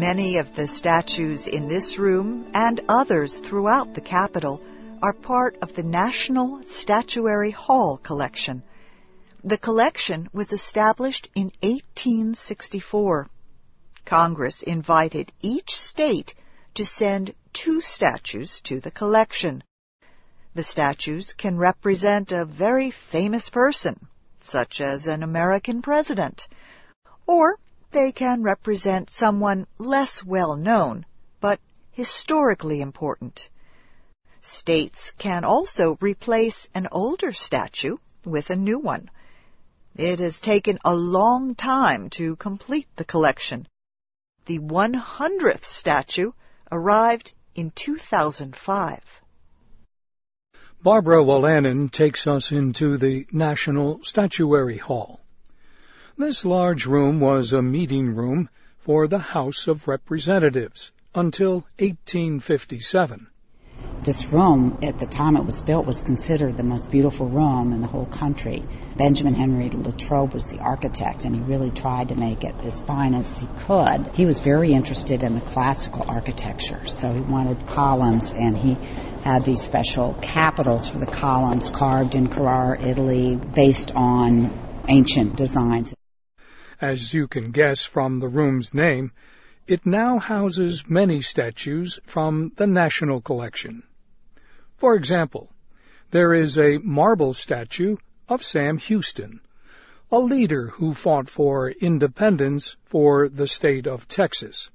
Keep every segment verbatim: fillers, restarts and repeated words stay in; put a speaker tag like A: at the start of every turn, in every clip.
A: Many of the statues in this room and others throughout the Capitol are part of the National Statuary Hall collection. The collection was established in eighteen sixty-four. Congress invited each state to send two statues to the collection. The statues can represent a very famous person, such as an American president, or they can represent someone less well known, but historically important. States can also replace an older statue with a new one. It has taken a long time to complete the collection. The one hundredth statue arrived in two thousand five.
B: Barbara Wolanin takes us into the National Statuary Hall. This large room was a meeting room for the House of Representatives until eighteen fifty-seven.
C: This room, at the time it was built, was considered the most beautiful room in the whole country. Benjamin Henry Latrobe was the architect, and he really tried to make it as fine as he could. He was very interested in the classical architecture, so he wanted columns, and he had these special capitals for the columns carved in Carrara, Italy, based on ancient designs.
B: As you can guess from the room's name, it now houses many statues from the National Collection. For example, there is a marble statue of Sam Houston, a leader who fought for independence for the state of Texas.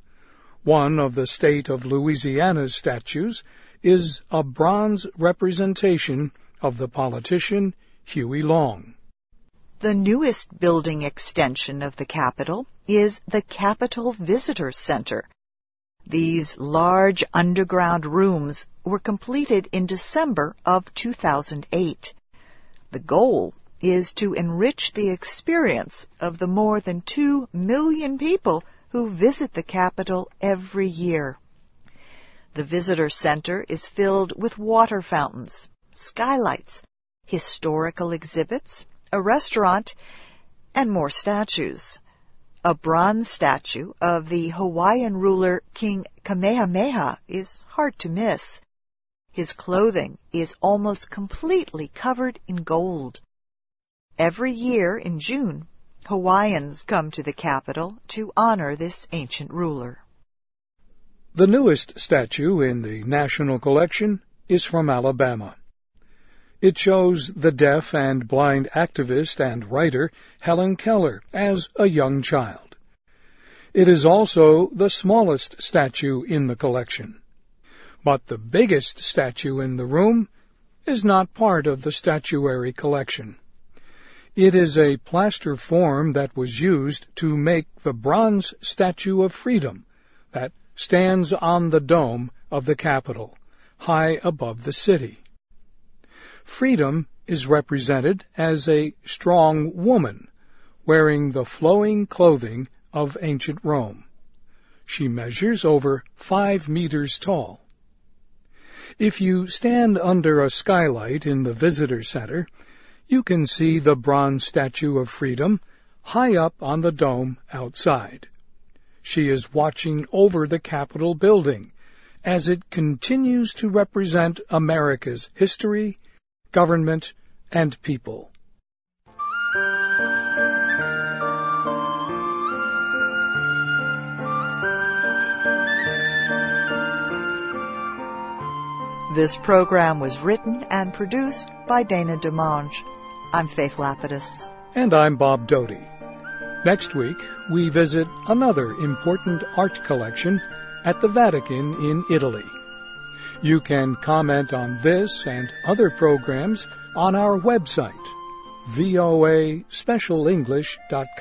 B: One of the state of Louisiana's statues is a bronze representation of the politician Huey Long.
A: The newest building extension of the Capitol is the Capitol Visitor Center. These large underground rooms were completed in December of two thousand eight. The goal is to enrich the experience of the more than two million people who visit the Capitol every year. The Visitor Center is filled with water fountains, skylights, historical exhibits, a restaurant, and more statues. A bronze statue of the Hawaiian ruler King Kamehameha is hard to miss. His clothing is almost completely covered in gold. Every year in June, Hawaiians come to the Capitol to honor this ancient ruler.
B: The newest statue in the National Collection is from Alabama. It shows the deaf and blind activist and writer Helen Keller as a young child. It is also the smallest statue in the collection. But the biggest statue in the room is not part of the statuary collection. It is a plaster form that was used to make the bronze Statue of Freedom that stands on the dome of the Capitol, high above the city. Freedom is represented as a strong woman, wearing the flowing clothing of ancient Rome. She measures over five meters tall. If you stand under a skylight in the visitor center, you can see the bronze Statue of Freedom high up on the dome outside. She is watching over the Capitol building as it continues to represent America's history, government, and people.
A: This program was written and produced by Dana DeMange. I'm Faith Lapidus.
B: And I'm Bob Doty. Next week, we visit another important art collection at the Vatican in Italy. You can comment on this and other programs on our website, voa special english dot com.